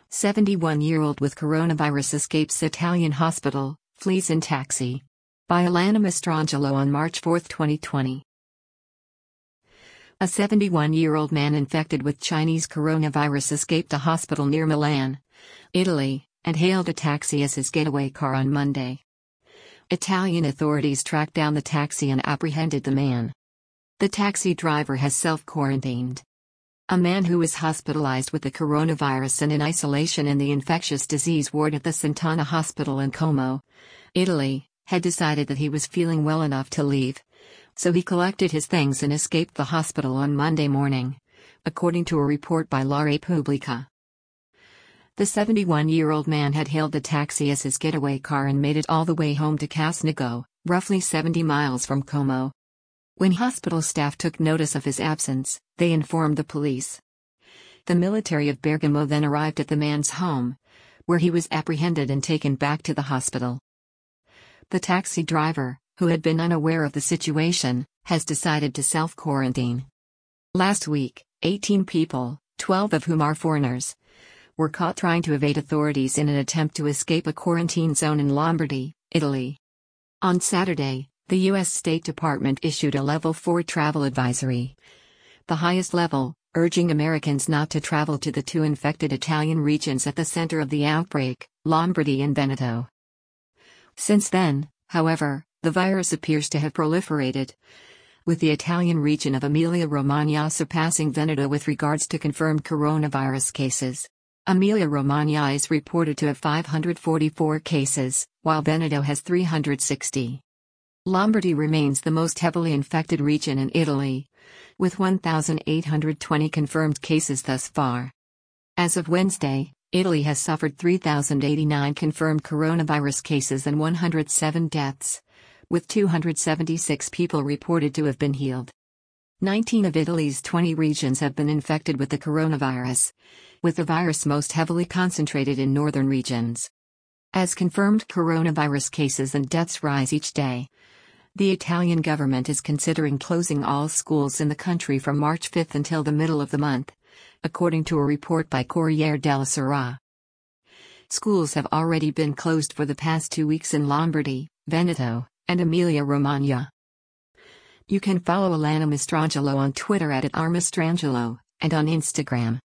71-year-old with coronavirus escapes Italian hospital, flees in taxi. By Alana Mastrangelo on March 4, 2020. A 71-year-old man infected with Chinese coronavirus escaped a hospital near Milan, Italy, and hailed a taxi as his getaway car on Monday. Italian authorities tracked down the taxi and apprehended the man. The taxi driver has self-quarantined. A man who was hospitalized with the coronavirus and in isolation in the infectious disease ward at the Sant'Anna Hospital in Como, Italy, had decided that he was feeling well enough to leave. So he collected his things and escaped the hospital on Monday morning, according to a report by La Repubblica. The 71-year-old man had hailed the taxi as his getaway car and made it all the way home to Casnigo, roughly 70 miles from Como. When hospital staff took notice of his absence, they informed the police. The military of Bergamo then arrived at the man's home, where he was apprehended and taken back to the hospital. The taxi driver, who had been unaware of the situation, has decided to self-quarantine. Last week, 18 people, 12 of whom are foreigners, were caught trying to evade authorities in an attempt to escape a quarantine zone in Lombardy, Italy. On Saturday, the U.S. State Department issued a Level 4 travel advisory, the highest level, urging Americans not to travel to the two infected Italian regions at the center of the outbreak, Lombardy and Veneto. Since then, however, the virus appears to have proliferated, with the Italian region of Emilia-Romagna surpassing Veneto with regards to confirmed coronavirus cases. Emilia-Romagna is reported to have 544 cases, while Veneto has 360. Lombardy remains the most heavily infected region in Italy, with 1,820 confirmed cases thus far. As of Wednesday, Italy has suffered 3,089 confirmed coronavirus cases and 107 deaths, with 276 people reported to have been healed. 19 of Italy's 20 regions have been infected with the coronavirus, with the virus most heavily concentrated in northern regions. As confirmed coronavirus cases and deaths rise each day, the Italian government is considering closing all schools in the country from March 5 until the middle of the month, according to a report by Corriere della Sera. Schools have already been closed for the past 2 weeks in Lombardy, Veneto, and Emilia-Romagna. You can follow Alana Mastrangelo on Twitter @Mastrangelo, and on Instagram